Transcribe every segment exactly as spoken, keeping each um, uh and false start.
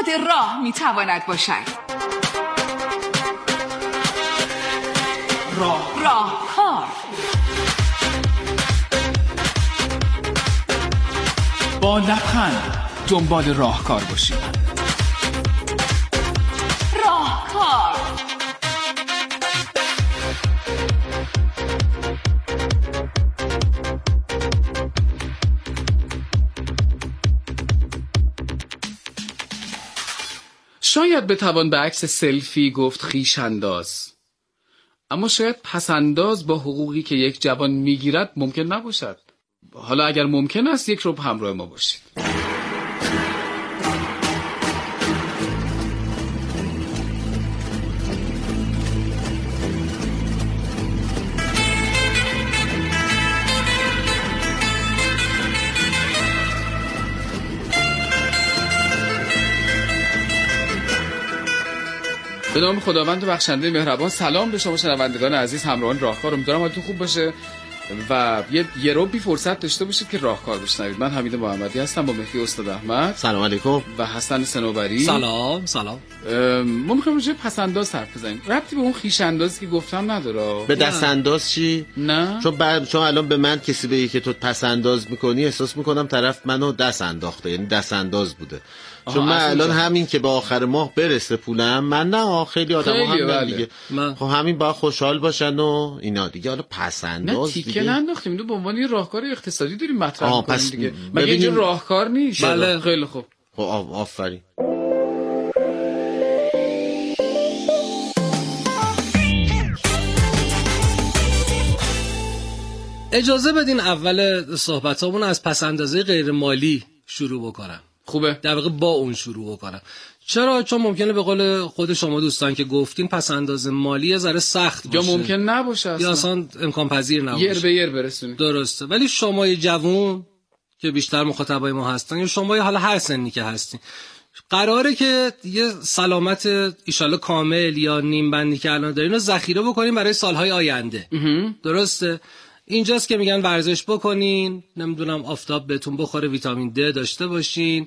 خود راه میتواند باشد. راه راهکار. با لبخند دنبال راهکار باشید. راهکار. شاید بتوان به عکس سلفی گفت خویش انداز، اما شاید پسنداز با حقوقی که یک جوان میگیرد ممکن نباشد. حالا اگر ممکن است یک ربع همراه ما باشید. به نام خداوند و بخشنده مهربان. سلام به شما شنوندگان عزیز، همراهان راهکار. امیدوارم حالتون خوب باشه و یه یه روبی فرصت داشته باشید که راهکار بشنوید. من حمید محمدی هستم با مهدی استاد احمد. سلام علیکم. و حسن صنوبری. سلام سلام. ما می‌خوایم راجع به پسنداز حرف بزنیم. ربطی به اون خویش اندازی که گفتم نداره. به دست انداز چی؟ نه. چون بعد چون الان به من کسی بگه که تو پس انداز می‌کنی، احساس می‌کنم طرف منو دست انداخته، یعنی دست انداز بوده. چون من الان همین که به آخر ماه برسه پولم، من نه خیلی آدم‌ها هم نه دیگه. من... خب همین با خوشحال باشن و اینا دیگه. حالا پس انداز دیگه. نه تیکه ننداختیم، اینو به عنوان یه راهکار اقتصادی داریم مطرح می‌کنیم پس دیگه. مگه اینجا راهکار نیست؟ بله. خیلی خوب. خب آفرین. اجازه بدین اول صحبتامون از پسندازه غیر مالی شروع بکنم. خوبه. در واقع با اون شروع بکنم. چرا؟ چون ممکنه به قول خود شما دوستان که گفتین پسنداز مالی یه ذره سخت باشه. یا ممکن نباشه اصلا. یا اصلا امکان پذیر نباشه. یر به یر برسونی. درسته. ولی شما یه جوون که بیشتر مخاطبای ما هستن یا شما حالا هر سنی که هستین، قراره که یه سلامت ایشالله کامل یا نیم بندی که الان دارین رو ذخیره بکنین برای سالهای آینده. درسته؟ اینجاست که میگن ورزش بکنین، نمیدونم آفتاب بهتون بخوره، ویتامین د داشته باشین،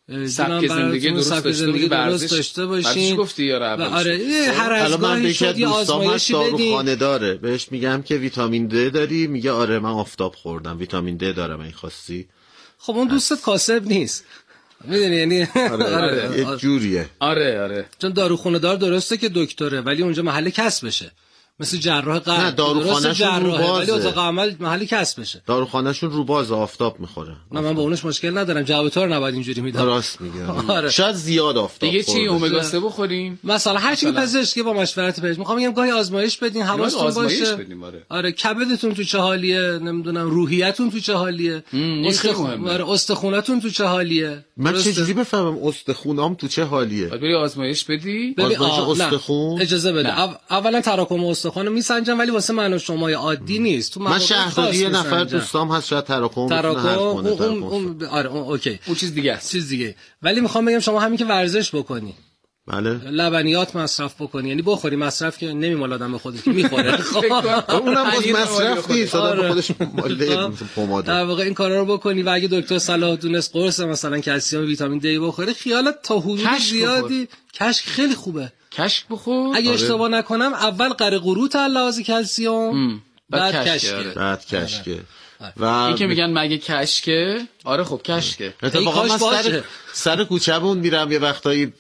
سبک زندگی درست سبک داشته, زندگی درست داشته باشین. گفتی یا اولش؟ آره هر از گاهی شد یه آزمایشی بدین. داروخانه داره، بهش میگم که ویتامین د داری، میگه آره من آفتاب خوردم ویتامین د دارم این خواستی. خب اون دوستت کاسب نیست، میدونی یعنی آره, آره یه جوریه. آره آره چون داروخونه دار درسته که دکتره ولی اونجا محل کسبشه، مثل جراح قلب. نه داروخانه‌شون رو بازه ولی اتاق عمل محل کسبشه. داروخانه‌شون رو باز آفتاب میخوره. نه من با اونش مشکل ندارم، جواب تو رو نباید اینجوری میدم. راست میگه. آره. شاید زیاد آفتاب دیگه چی اومگا سه بخوریم مثلا، هر چی پزشکی با مشورت پزشک میخوام بگم گاهی آزمایش بدین، حواستون باشه. آره. آره کبدتون تو چه حالیه، نمیدونم روحیتون تو چه حالیه، استخون آره استخونتون تو چه حالیه. من چجوری بفهمم استخونام تو چه حالیه؟ باید بری آزمایش بدی. آزمایش استخون. اجازه بده. اولا تراکم استخوان رو میسنجن ولی واسه من و شما عادی نیست. تو من شهرداری یه نفر دوستام هست شاید تراکم تراکم اون اون آره اون اوکی اون چیز دیگه است. چیز دیگه. ولی میخوام بگم شما همین که ورزش بکنی، بله لبنیات مصرف بکنی، یعنی بخوری، مصرف که نمیمال آدم به خودش که میخوره. اونم باز مصرف نیست، آدم به خودش ماله پماده. در واقع این کارا رو بکنی و اگه دکتر صلاح دونست قرص مثلا کلسیم ویتامین دی بخوره، خیالت تا حدود زیادی کشک خیلی خوبه. کشک بخور. اگه اشتباه نکنم اول قره قروت لحاظ کلسیم، بعد کشکه. بعد کشکه. و این که میگن مگه کشکه؟ آره خب کشکه. اتفاقا من سر سر کوچه‌مون میرم یه وقتایی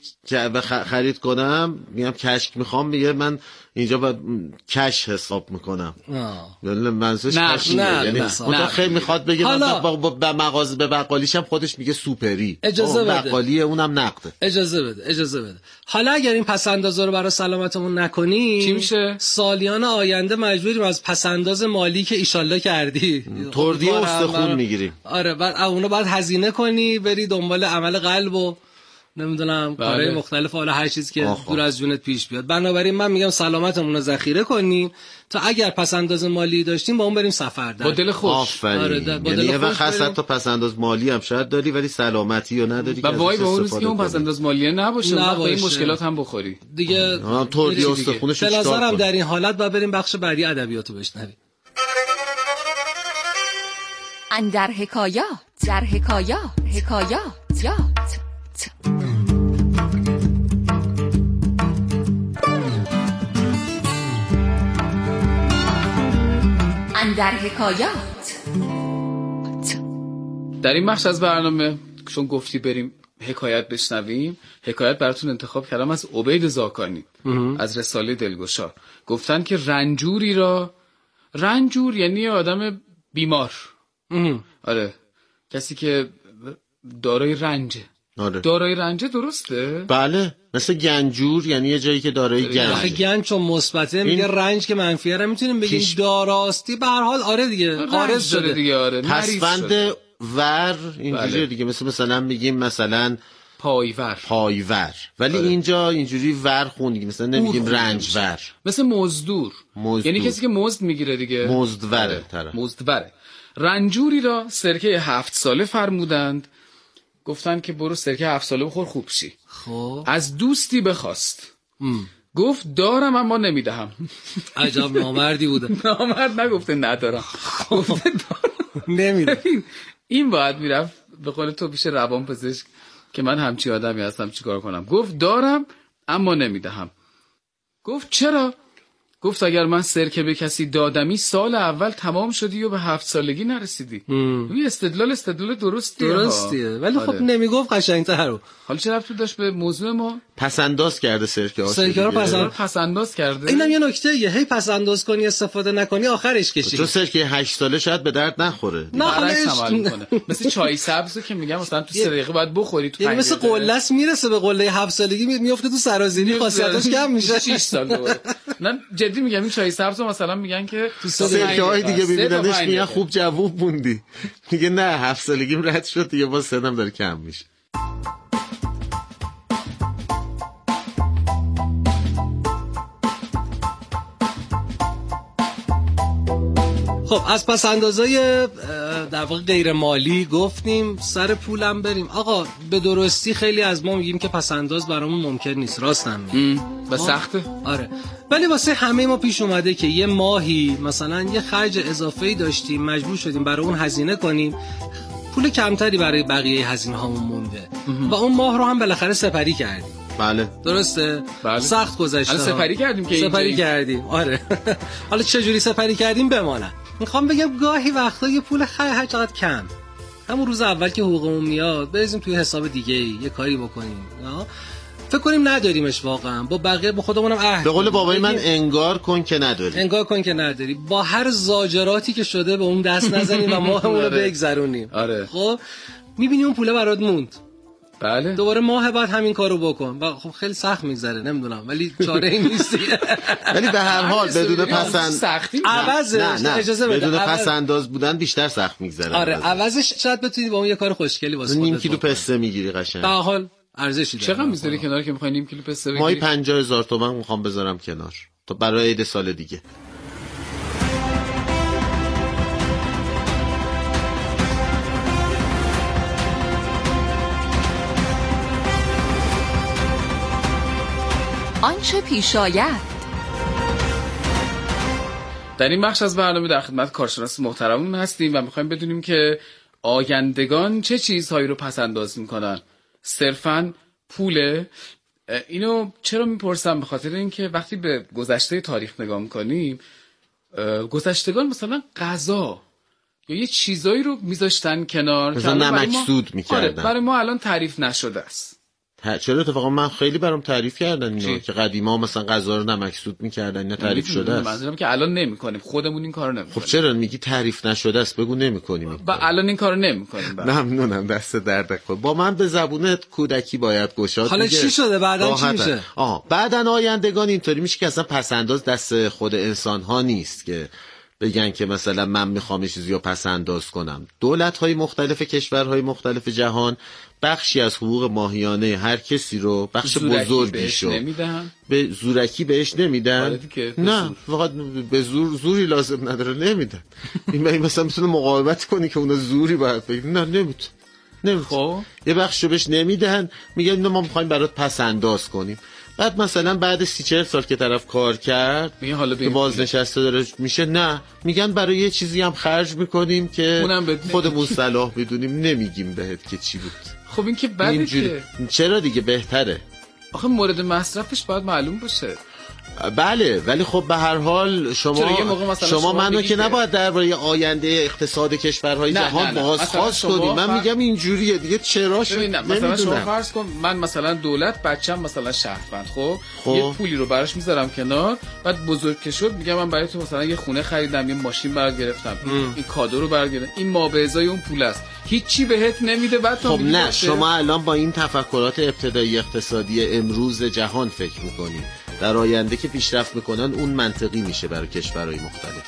خرید کنم، میگم کشک میخوام، میگه من اینجا با کش حساب میکنم. یعنی منظورش کشیه، یعنی اون خیلی میخواد بگه به مغازه به بقالیشم خودش میگه سوپری. اجازه بده. بقالیه اونم نقده. اجازه بده اجازه بده. حالا اگر این پسندازا رو برای سلامتمون نکنی چی میشه؟ سالیان آینده مجبوریم از پسنداز مالی که ایشالله کردی توردی استخون میگیریم. آره بعد اونو بعد هزینه کنی بری دنبال عمل قلب و نمیدونم کارهای مختلف، حالا هر چیزی که دور از جونت پیش بیاد. بنابراین من میگم سلامتمون رو ذخیره کنیم تا اگر پسنداز مالی داشتیم با اون بریم سفر در با دل خوش. آفرین. آره یعنی یه وقت حتی پسنداز مالی هم شاید داری ولی سلامتی رو نداری و وای به اون روز که اون پسنداز مالی نباشه و این مشکلات هم بخوری دیگه. توردی استخونش به نظرم در این حالت با بریم بخش بعدی ادبیاتو بشنویم. اندر حکایات، در حکایات، حکایات یات. اندر حکایات. در این بخش از برنامه چون گفتی بریم حکایت بشنویم، حکایت براتون انتخاب کردم از عبید زاکانی از رساله دلگشا. گفتن که رنجوری را، رنجور یعنی آدم بیمار، آره کسی که دارای رنجه. آره. دارای رنجه، درسته؟ بله، مثل گنجور یعنی یه جایی که دارای گنج. آخه گنج چون مثبته میگه رنج که منفیه رو میتونیم بگیم پیش... داراستی به هر حال آره دیگه قارض شده دیگه. آره پسوند ور اینجوری بله. دیگه مثل مثلا میگیم مثلا پایور پایور ولی آره. اینجا اینجوری ور خوندیم مثلا نمیگیم رنج ور. مثل مزدور. مزدور یعنی کسی که مزد میگیره دیگه، مزدوره طرف. مزدوره. رنجوری را سرکه هفت ساله فرمودند، گفتن که برو سرکه هفت ساله بخور خوب شی. خب از دوستی بخواست ام. گفت دارم اما نمیدهم. عجب نامردی بوده. نامرد نگفته ندارم، گفته دارم نمیدم. این باید میرفت به قول تو پیش روان پزشک که من همچی آدمی هستم چیکار کنم. گفت دارم اما نمیدهم. گفت چرا؟ گفت اگر من سرکه به کسی دادمی سال اول تمام شدی و به هفت سالگی نرسیدی. این استدلال استدلال درستیه درستیه ولی آره. خب نمیگفت قشنگ‌تر رو. حالا چه ربطی داشت به موضوع ما؟ پس انداز کرده سرکه ها. سرکه رو پس, پس انداز کرده. اینم یه نکته یه هی پس انداز کنی استفاده نکنی آخرش کشی. تو سرکه هشت ساله شاید به درد نخوره. نه عمل کنه. مثل چای سبزو که میگم مثلا تو سه دقیقه باید بخوری تو. یعنی مثل قله‌اس میرسه به قله هفت سالگی میفته تو سرازیری خاصیتش کم میشه. شش سال دوباره. نه جدی میگم این چای سبز مثلا میگن که تو سرکه های دیگه میبیننش میگن خوب جوون موندی، میگه نه هفت سالگیم رد شد دیگه باز سنم داره کم میشه. خب از پس اندازای در واقع غیر مالی گفتیم، سر پولم بریم. آقا به درستی خیلی از ما میگیم که پس انداز برامون ممکن نیست، راستم میگم و سخته. آره ولی واسه همه ما پیش اومده که یه ماهی مثلا یه خرج اضافه‌ای داشتیم مجبور شدیم برای اون هزینه کنیم، پول کمتری برای بقیه هزینه هامون مونده و اون ماه رو هم بالاخره سپری کردیم. بله درسته. بله. سخت گذشته. حالا سپری کردیم که سپری اینجایی. کردیم آره. حالا چه جوری سپری کردیم بمانه. میخوام بگم گاهی وقتا یه پول خیلی هر چقدر کم همون روز اول که حقوقمون میاد بریزیم توی حساب دیگه ای یه کاری بکنیم، فکر کنیم نداریمش واقعا، با بقیه با خودمونم عهد. به قول بابای من انگار کن که نداری. انگار کن که نداری. با هر زاجراتی که شده به اون دست نزنیم و ماهمون رو بگذرونیم. آره. خب میبینی اون پوله برات موند. بله. دوباره ماه بعد همین کارو بکن و خب خیلی سخت میگذره نمیدونم ولی چاره ای نیست. ولی به هر حال بدون پسند سختی عوضش نه نه اجازه بده بدون پس انداز بودن بیشتر سخت میگذره. آره عوضش شاید بتونی با اون یه کار خوشگلی واسه خودت نیم کیلو پسته میگیری قشنگ. به هر حال ارزشی داره. چقدر میذاری کنار که میخوای نیم کیلو پسته بگیری؟ ماهی پنجاه هزار تومان میخوام بذارم کنار تا برای عید سال دیگه. آنچه پیش آید. در این بخش از برنامه در خدمت کارشناس محترمون هستیم و میخوایم بدونیم که آیندگان چه چیزهایی رو پس انداز میکنن. صرفاً پوله؟ اینو چرا میپرسم؟ به خاطر اینکه وقتی به گذشته تاریخ نگاه میکنیم، گذشتگان مثلا غذا یا یه چیزایی رو میذاشتن کنار مثلا نمک سود میکردن. آره برای ما الان تعریف نشده است. چرا اتفاقا من خیلی برام تعریف کردن اینا که قدیما مثلا غذا رو نمک سود میکردن، اینا تعریف شده است. منظورم که الان نمیکنیم، خودمون این کارو نمیکنیم. خب چرا میگی تعریف نشده است؟ بگو نمیکنیم. با الان این کارو نمیکنیم. ممنونم، دست درد کنه. با من به زبون کودکی باید گشاد. حالا چی شده بعدن چی میشه؟ آها بعدن آیندگان اینطوری میشه که اصلا پسنداز دست خود انسان ها نیست که بگن که مثلا من میخوام چیزی رو پس انداز کنم. دولت‌های مختلف کشورهای مختلف جهان بخشی از حقوق ماهیانه هر کسی رو بخش بزرگیشو به زورکی بهش نمیدن. نه فقط به زور زوری لازم نداره نمیدن. این مثلا میتونه مقاومت کنی که اونا زوری باید بگن نه نمیتونه نمیتونه خب یه بخشو بهش نمیدن، میگن ما میخوایم برات پس انداز کنیم. بعد مثلا بعد سی چهل سال که طرف کار کرد که بازنشسته داره میشه، نه میگن برای یه چیزی هم خرج میکنیم که خودمون صلاح بدونیم، نمیگیم بهت که چی بود. خب این که بده که چرا دیگه بهتره. آخه مورد مصرفش باید معلوم باشه. بله، ولی خب به هر حال شما شما, شما منو که نباید درباره آینده اقتصاد کشورهای جهان بازخواست کنید. من فر... میگم اینجوریه دیگه، چراش مثلا شما فرض کن من مثلا دولت بچم مثلا شهروند، خب خب یه پولی رو براش میذارم کنار، بعد بزرگ که شد میگم من برای تو مثلا یه خونه خریدم، یه ماشین برات گرفتم، این کادو رو برات گرفتم، این ما به ازای اون پول است، هیچی بهت نمیده. بعد خب نه، شما الان با این تفکرات ابتدایی اقتصادی امروز جهان فکر میکنید، در آینده که پیشرفت میکنن اون منطقی میشه برای کشورهای مختلف.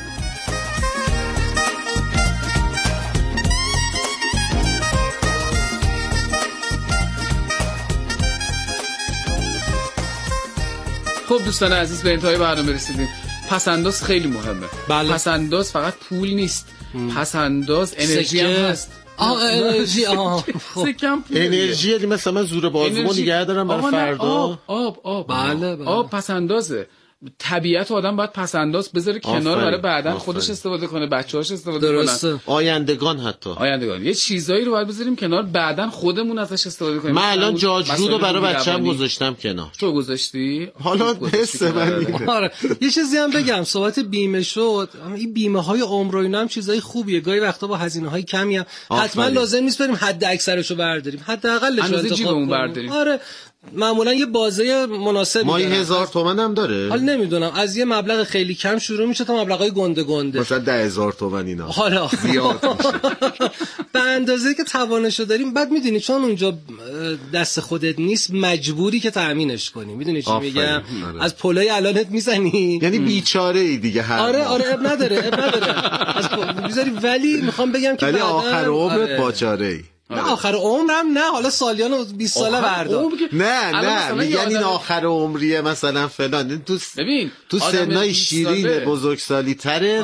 خب دوستان عزیز، به انتهای برنامه رسیدیم. پسنداز خیلی مهمه. بله. پسنداز فقط پول نیست، پسنداز انرژی هم هست. آه انرژی آه سکم انرژی یعنی مثلا من زور بازمو نگه دارم برای فردا. آب آب آب بله بله. آب پسندازه. طبیعت آدم باید پسنداز بذاره کنار برای بعدن خودش استفاده کنه، بچه‌هاش استفاده درسته. کنن، آیندگان حتی آیندگان یه چیزایی رو باید بذاریم کنار، بعدن خودمون ازش استفاده کنیم. من الان جاجرو رو برای بچه‌م گذاشتم کنار. تو گذاشتی؟ حالا حس من آره. یه چیزی هم بگم، صحبت بیمه شد، این بیمه های عمر و اینا هم چیزای خوبیه، گاهی وقتا با هزینه‌های کمی هم حتما لازم نیست بریم حد اکثرشو برداریم، حداقلش رو انتخاب برداریم. آره معمولا یه بازه مناسبی ماهی هزار تومن هم داره. حالا نمیدونم، از یه مبلغ خیلی کم شروع میشه تا مبلغای گنده گنده، مثلا ده هزار تومن اینا. حالا زیاد میشه به اندازه‌ای که توانشو داریم. بعد میدونی چون اونجا دست خودت نیست، مجبوری که تامینش کنی. میدونی چی میگم؟ از پلای الانت میزنی، یعنی بیچاره ای دیگه. هر آره آره اب نداره اب نداره از میذاری. ولی میخوام بگم که ولی آخر عمرت باچاره ای. نه آخر عمرم نه، حالا سالیان بیست ساله بردار. نه نه میگن این آخر عمریه مثلا فلان. تو ببین تو سنای شیرین بزرگسالی ترت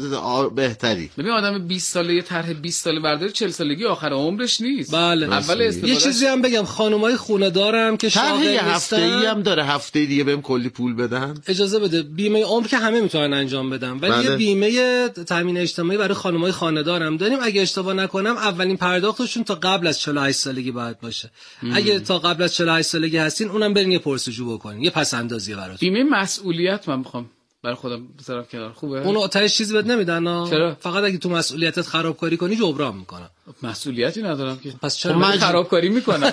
بهتری. ببین آدم بیست ساله یه طرح بیست ساله برداره، چهل سالگی آخر عمرش نیست. بله. اول استفاده. یه چیزی هم بگم، خانمای خونه دارم که شاغل نیستن، هفته‌ای هم داره، هفته دیگه بهم کلی پول بدن. اجازه بده. بیمه عمر که همه میتونن انجام بدن، ولی بله. یه بیمه تامین اجتماعی برای خانمای خانه دارم داریم. اگه اشتباه نکنم اولین پرداختشون تا قبل از چهل و هشت سالگی باید باشه. ام. اگه تا قبل از چهل و هشت سالگی هستین، اونم برین یه پرسجو بکنین، یه پس اندازی براتون. بیمه مسئولیت من میخوام برای خودم بذارم کنار. خوبه؟ اون آتش چیزی بهت نمیدن. چرا؟ فقط اگه تو مسئولیتت خرابکاری کنی جبران میکنن. مسئولیتی ندارم که. پس چرا من خرابکاری میکنم؟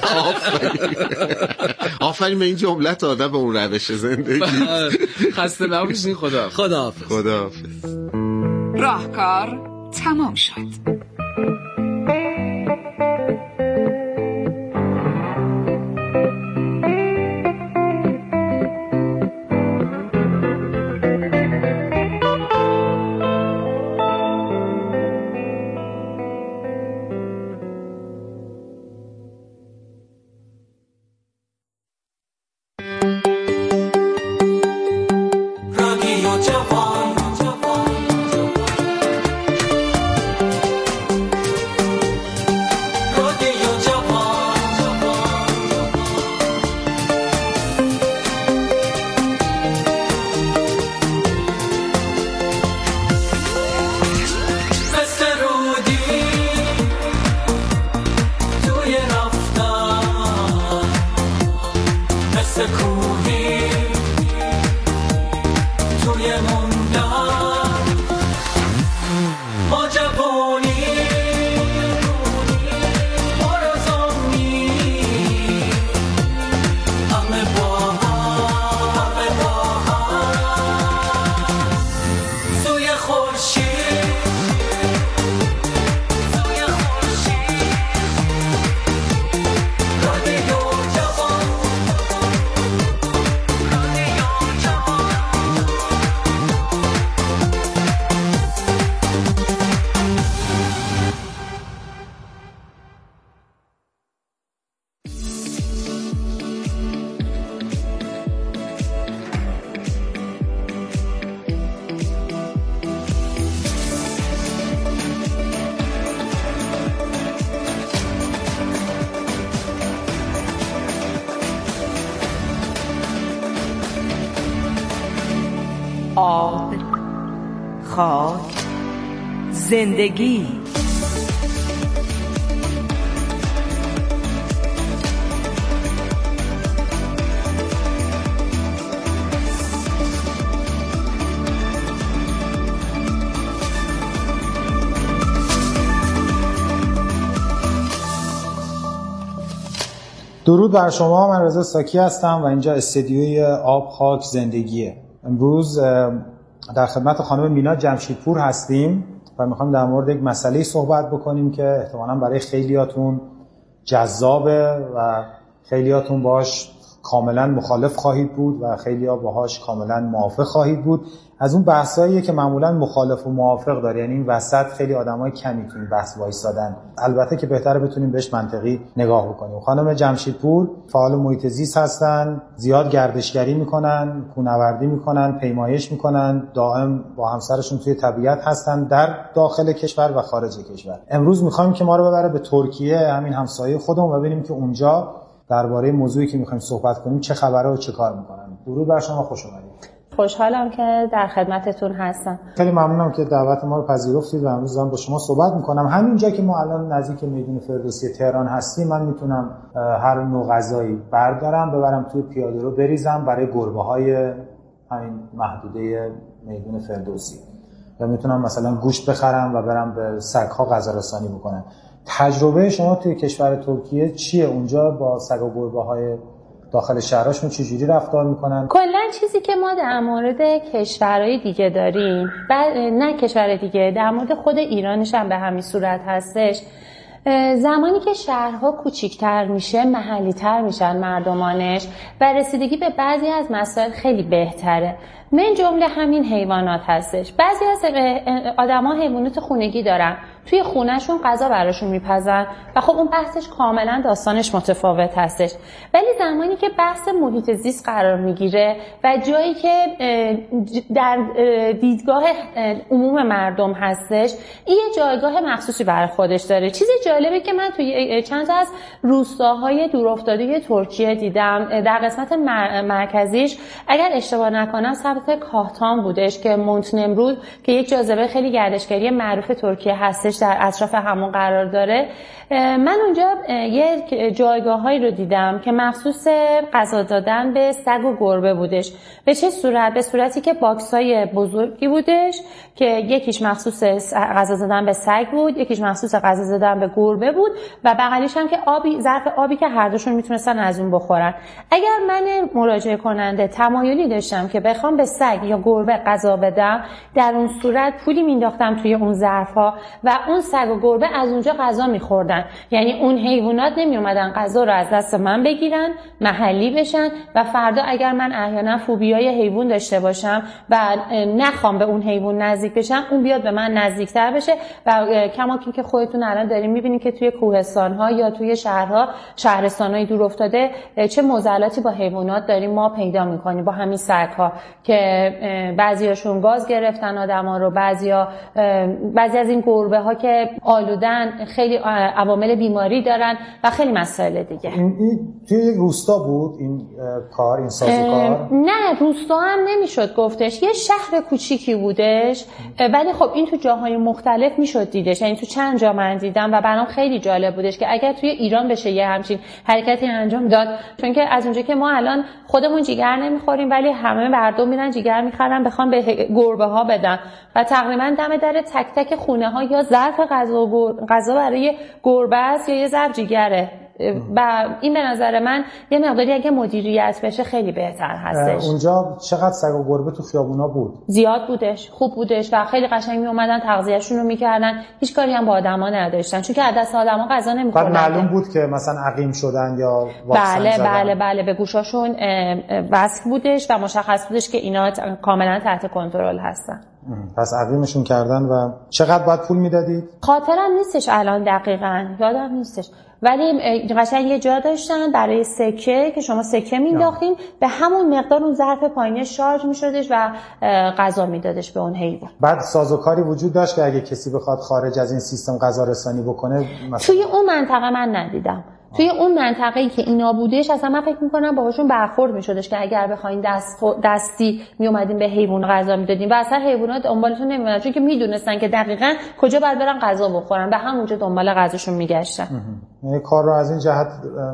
آفرین به این جملت آدم به اون روش زندگی. خسته نباشین. خدا خداحافظ. خداحافظ. راهکار تمام شد. آب، خاک، زندگی. درود بر شما. من رضا ساکی هستم و اینجا استدیوی آب خاک زندگیه. امروز در خدمت خانم مینا جمشیدپور هستیم و میخوایم در مورد یک مسئله صحبت بکنیم که احتمالاً برای خیلیاتون جذابه و خیلیاتون باش کاملا مخالف خواهید بود و خیلیا باهاش کاملا موافق خواهید بود. از اون بحثاییه که معمولا مخالف و موافق داره، یعنی این وسط خیلی آدمای کمی تو این بحث وایسادن. البته که بهتره بتونیم بهش منطقی نگاه بکنیم. خانم جمشیدپور فعال محیط زیست هستن، زیاد گردشگری میکنن، کوهنوردی میکنن، پیمایش میکنن، دائم با همسرشون توی طبیعت هستن در داخل کشور و خارج کشور. امروز میخوایم که ما رو ببره به ترکیه، همین همسایه خودمون، و ببینیم که اونجا درباره موضوعی که میخوایم صحبت کنیم چه خبره و چه کار میکنن. درود بر شما، خوش اومدید. خوشحالم که در خدمتتون هستم. خیلی ممنونم که دعوت ما رو پذیرفتید و امروز هم با شما صحبت میکنم. همینجا که ما الان نزدیک میدون فردوسی تهران هستیم، من میتونم هر نوع غذایی بردارم ببرم توی پیاده‌رو بریزم برای گربه‌های همین محدوده میدون فردوسی، یا میتونم مثلا گوشت بخرم و برم به سگ‌ها غذا رسانی بکنم. تجربه شما توی کشور ترکیه چیه؟ اونجا با سگ و گربه‌های داخل شهرشون چجوری رفتار میکنن؟ کلا چیزی که ما در مورد کشورهای دیگه داریم، نه کشور دیگه، در مورد خود ایرانش هم به همین صورت هستش. زمانی که شهرها کوچیک‌تر میشه، محلی‌تر میشن مردمانش و رسیدگی به بعضی از مسائل خیلی بهتره. من جمله همین حیوانات هستش. بعضی از آدما حیوانات خونگی دارن، توی خونهشون غذا براشون میپزن و خب اون بحثش کاملا داستانش متفاوت هستش. ولی زمانی که بحث محیط زیست قرار میگیره و جایی که در دیدگاه عموم مردم هستش، این یه جایگاه مخصوصی برای خودش داره. چیز جالبه که من توی چند تا از روستاهای دورافتاده ترکیه دیدم، در قسمت مرکزیش اگر اشتباه نکنم سمت کاهتان بودش که مونتنمرود که یک جاذبه خیلی گردشگری معروف ترکیه هستش در اطراف همون قرار داره. من اونجا یک جایگاه‌هایی رو دیدم که مخصوص غذا دادن به سگ و گربه بودش. به چه صورت؟ به صورتی که باکس‌های بزرگی بودش که یکیش مخصوص غذا دادن به سگ بود، یکیش مخصوص غذا دادن به گربه بود و بغلیش هم که آبی، ظرف آبی که هر دوشون میتونستن از اون بخورن. اگر من مراجعه کننده تمایلی داشتم که بخوام به سگ یا گربه غذا بدم، در اون صورت پولی مینداختم توی اون ظرف‌ها و اون سگ و گربه از اونجا غذا می‌خوردن. یعنی اون حیوانات نمی اومدن غذا رو از دست من بگیرن، محلی بشن و فردا اگر من احیانا فوبیای حیوان داشته باشم و نخوام به اون حیوان نزدیک بشم، اون بیاد به من نزدیکتر بشه و کما که خودتون الان دارین میبینید که توی کوهستان‌ها یا توی شهرها، شهرستان‌های دور افتاده چه معضلاتی با حیوانات داریم ما پیدا می‌کنیم با همین سگ‌ها که بعضیاشون گاز گرفتن آدما رو، بعضیا بعضی از این گربه‌ها که آلودن خیلی عوامل بیماری دارن و خیلی مسائل دیگه. این, این توی یک روستا بود این کار، این سازوکار؟ نه، روستا هم نمیشد گفتش، یه شهر کوچیکی بودش، ولی خب این تو جاهای مختلف میشد دیدش. یعنی تو چند جا من دیدم و برام خیلی جالب بودش که اگر توی ایران بشه یه همچین حرکتی انجام داد، چون که از اونجا که ما الان خودمون جیگر نمیخوریم ولی همه مردم میرن جیگر میخرن بخوام به گربه ها بدن و تقریبا دم در تک تک خونه ها یا ظرف غذا غذا برای گربه است یا یه ظرف جیگره و این به نظر من یه مقداری اگه مدیریت بشه خیلی بهتر هستش. اونجا چقدر سگ و گربه تو خیابونا بود؟ زیاد بودش، خوب بودش و خیلی قشنگ می اومدن تغذیه‌شون رو میکردن، هیچ کاری هم با آدما نداشتن چون که از دست آدما غذا نمیخوردن. معلوم بود که مثلا عقیم شدن یا واکسن بله زدن. بله بله به گوشاشون وصل بودش و مشخص بودش که اینا کاملا تحت کنترل هستن. پس عقیمشون کردن. و چقدر باید پول میدادید؟ خاطرم نیستش الان دقیقاً، یادم نیستش، ولی قشنگ یه جا داشتن برای سکه که شما سکه مینداختین به همون مقدار اون ظرف پایینه شارژ میشدش و غذا میدادش به اون حیوان. بعد سازوکاری وجود داشت که اگه کسی بخواد خارج از این سیستم غذا رسانی بکنه مثلا؟ توی اون منطقه من ندیدم. توی اون منطقه‌ای که اینا بودش اصلا من فکر می‌کنم باهاشون برخورد می‌شدش که اگر بخواید دست دستی میومدین به حیوان غذا میدادین و اصلا حیوانات دنبالتون نمی‌اومدن چون که میدونستن که دقیقاً کجا باید برن غذا بخورن، به همونجا دنبال غذاشون میگشتن. یعنی کار رو از این جهت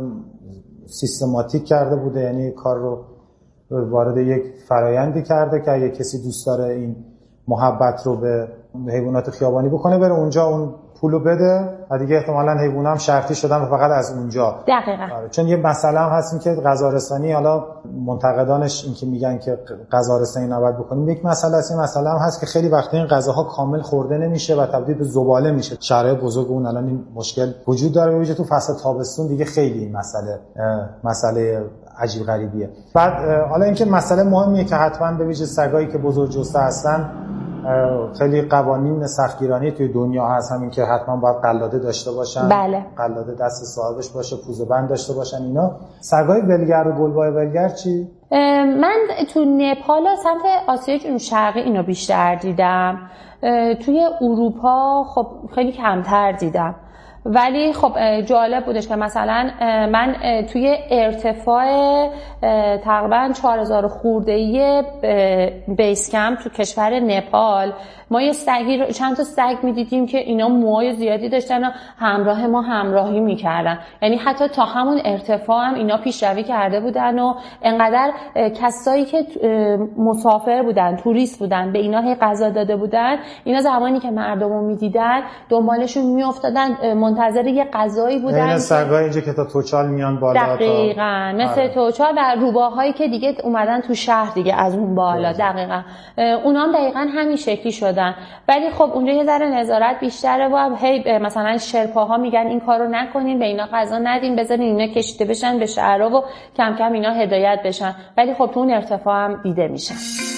سیستماتیک کرده بوده، یعنی کار رو وارد یک فرایندی کرده که اگه کسی دوست داره این محبت رو به حیوانات خیابانی بکنه بره اونجا اون پولو بده و دیگه احتمالاً حیونا هم شرطی شدن و فقط از اونجا. دقیقاً. آره. چون یه مسئله هم هست که غذا رسانی، حالا منتقدانش این که میگن که غذا رسانی نباید بکنیم، یک مسئله است. این مسئله هم هست که خیلی وقتا این غذاها کامل خورده نمیشه و تبدیل به زباله میشه. شهرهای بزرگ اون الان این مشکل وجود داره، به ویژه تو فصل تابستون دیگه خیلی این مسئله مسئله عجیب غریبیه. بعد حالا اینکه مسئله مهمیه که حتما به ویژه سگایی که بزرگ جثه هستن خیلی قوانین سختگیرانه توی دنیا هست، همین که حتما باید قلاده داشته باشن. بله. قلاده دست صاحبش باشه، پوزه بند داشته باشن. اینا سگای ولگر و گلبای ولگر چی؟ من تو نپال و سمت آسیای جنوب شرقی اینو بیشتر دیدم. توی اروپا خب خیلی کمتر دیدم. ولی خب جالب بودش که مثلا من توی ارتفاع تقریبا چهار هزار خورده‌ای بیس کمپ تو کشور نپال ما یه سگی رو، چند تا سگ می‌دیدیم که اینا موهای زیادی داشتن و همراه ما همراهی می‌کردن. یعنی حتی تا همون ارتفاع هم اینا پیشروی کرده بودن و انقدر کسایی که مسافر بودن، توریست بودن، به اینا هی غذا داده بودن، اینا زمانی که مردمو می‌دیدن دنبالشون می‌افتادن، منتظر یه غذایی بودن. این سگا اینجا که تا توچال میان بالا. دقیقاً تا... مثل توچال و روباهایی که دیگه اومدن تو شهر دیگه از اون بالا. دقیقاً اونا هم دقیقاً همین شکلی شدن. ولی خب اونجا یه ذره نظارت بیشتره و هی مثلا شرپاها میگن این کارو نکنین، به اینا غذا ندین، بذارین اینا کشیده بشن به شهرها و کم کم اینا هدایت بشن. ولی خب تو اون ارتفاع هم دیده میشن.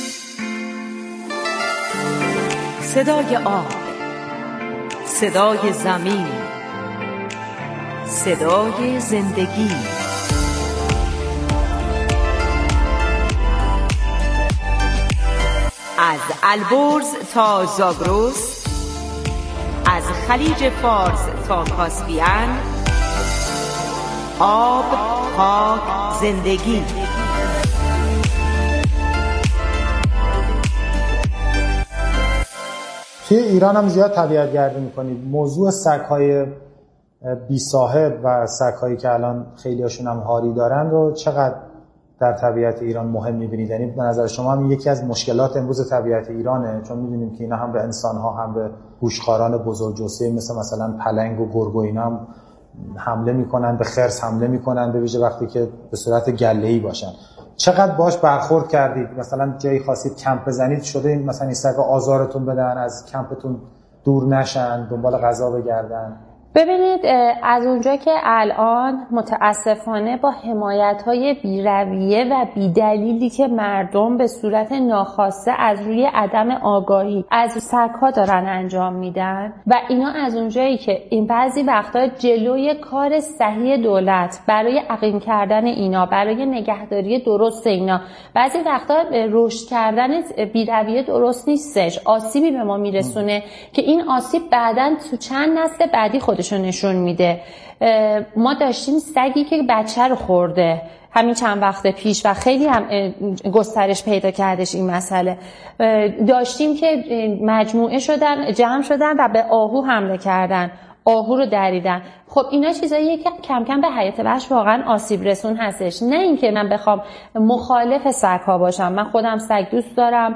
صدای آب، صدای زمین، صدای زندگی. از البرز تا زاگرس، از خلیج فارس تا کاسپیان، آب، خاک، زندگی. توی ایران هم زیاد طبیعت گردی میکنید. موضوع سگ‌های بی صاحب و سگ‌هایی که الان خیلی هاشون هم هاری دارن رو چقدر در طبیعت ایران مهم می‌بینید؟ یعنی به نظر شما هم یکی از مشکلات امروز طبیعت ایرانه، چون می‌دونیم که اینا هم به انسان‌ها هم به گوشخواران بزرگ‌جثه مثل مثلا پلنگ و گرگ و اینا هم حمله می‌کنن، به خرس حمله می‌کنن، به ویژه وقتی که به صورت گله‌ای باشن. چقدر باش برخورد کردید؟ مثلا جایی خواستید کمپ بزنید شده این مثلا این سگا آزارتون بدن، از کمپتون دور نشن، دنبال غذا بگردن؟ ببینید از اونجا که الان متاسفانه با حمایت‌های بی‌رویه و بی‌دلیلی که مردم به صورت ناخواسته از روی عدم آگاهی از سگ‌ها دارن انجام میدن و اینا از اونجایی که این بعضی وقتا جلوی کار صحیح دولت برای عقیم کردن اینا، برای نگهداری درست اینا، بعضی وقتا رشد کردن بی‌رویه درست نیستش، آسیبی به ما میرسونه که این آسیب بعداً تو چند نسل بعدی خود خودشو نشون میده. ما داشتیم سگی که بچه رو خورده همین چند وقت پیش و خیلی هم گسترش پیدا کردش این مسئله. داشتیم که مجموعه شدن، جمع شدن و به آهو حمله کردن، آهو رو دریدن. خب اینا چیزاییه که کم کم به حیات وحش واقعا آسیب رسون هستش. نه اینکه من بخوام مخالف سگ‌ها باشم، من خودم سگ دوست دارم.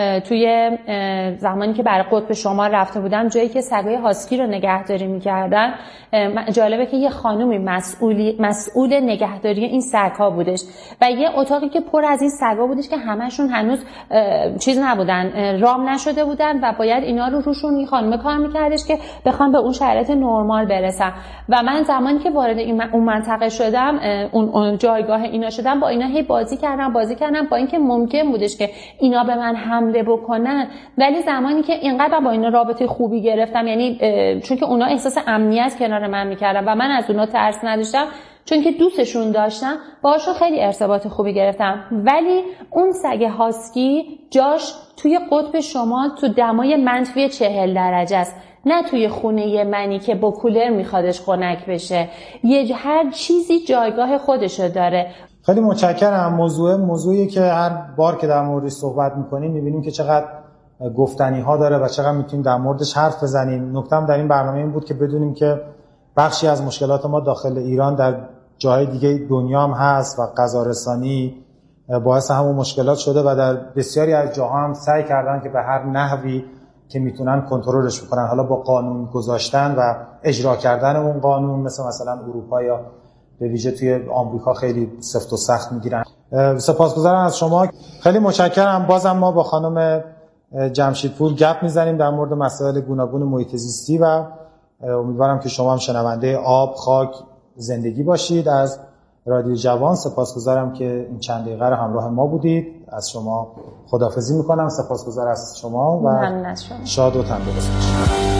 توی زمانی که برای قطب شمال رفته بودم جایی که سگای هاسکی رو نگهداری می‌کردن، جالبه که یه خانومی مسئولی مسئول نگهداری این سگ‌ها بودش و یه اتاقی که پر از این سگا بودش که همشون هنوز چیز نبودن، رام نشده بودن و باید اینا رو روشون این خانم کار می‌کردش که بخوام به اون شرایط نرمال برسن. و من زمانی که وارد این اون منطقه شدم، اون جایگاه اینا شدم، با اینا هی بازی کردم بازی کردم با اینکه ممکن بودش که اینا به من حمله بکنن، ولی زمانی که اینقدر با اینا رابطه خوبی گرفتم، یعنی چون که اونا احساس امنیت کنار من میکردن و من از اونا ترس نداشتم چون که دوستشون داشتم، باهاشون خیلی ارتباط خوبی گرفتم. ولی اون سگ هاسکی جاش توی قطب شمال تو دمای منفی چهل درجه است، نه توی خونه منی که با کولر میخوادش خنک بشه. یه هر چیزی جایگاه خودشو داره. خیلی متشکرم. موضوع موضوعی که هر بار که در موردش صحبت میکنیم میبینیم که چقدر گفتنی ها داره و چقدر میتونیم در موردش حرف بزنیم. نکته‌ام در این برنامه این بود که بدونیم که بخشی از مشکلات ما داخل ایران در جاهای دیگه دنیا هم هست و غذا رسانی باعث همون مشکلات شده و در بسیاری از جاها هم سعی کردن که به هر نحوی که میتونن کنترلش بکنن، حالا با قانون گذاشتن و اجرا کردن اون قانون، مثل مثلا اروپا یا به ویژه توی آمریکا خیلی سفت و سخت میگیرن. سپاسگزارم از شما، خیلی متشکرم. بازم ما با خانم جمشیدپور گپ میزنیم در مورد مسائل گوناگون محیط زیستی و امیدوارم که شما هم شنونده آب، خاک، زندگی باشید از رادیو جوان. سپاسگزارم که این چند دقیقه رو همراه ما بودید. از شما خداحافظی میکنم. سپاسگزار از شما و از شما. شاد و تندرست باشید.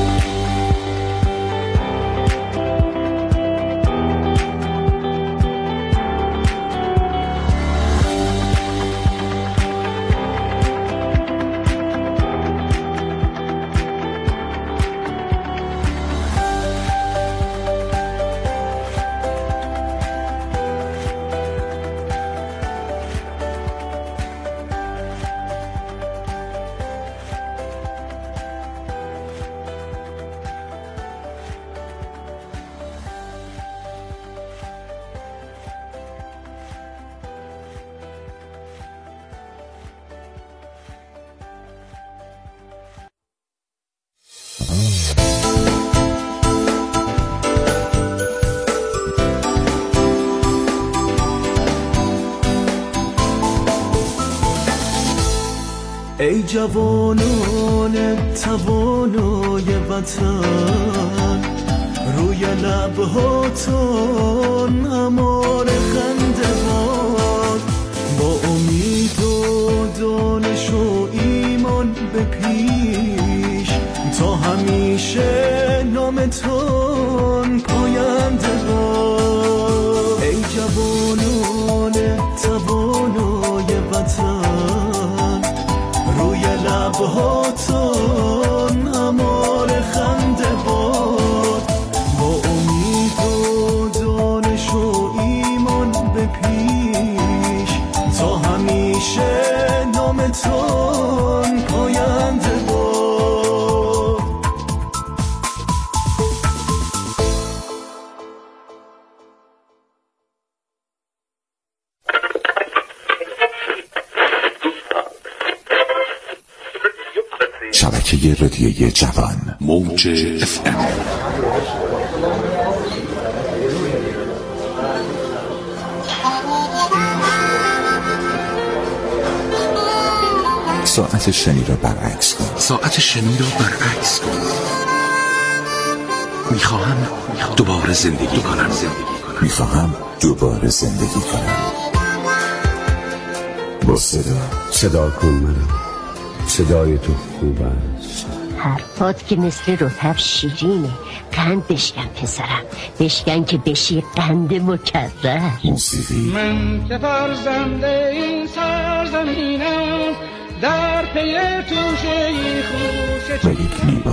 ای جوانان توانای وطن، روی لبهاتون همار خنده باد، با امید و دانش و ایمان به پیش، تا همیشه نامتون پاینده باد. ای جوانان توانای وطن، روی لبهاتون همار خنده باد، با امید و دانش و ایمان به پیش، تا همیشه نامتون پاینده باد. شبکه رادیویی جوان، موج اف ام. ساعت شنی را برعکس کن. ساعت شنی را برعکس کن. میخواهم دوباره زندگی کنم. میخواهم دوباره زندگی کنم. با صدا صدا کن منم، صدای تو خوب است. حرفات که مثل رطب شیرینه. قند بشکن پسرم، بشکن که بشی قند مکرر. موسیقی. من که فرزنده این سرزمینم، در پی توشه خوش و یک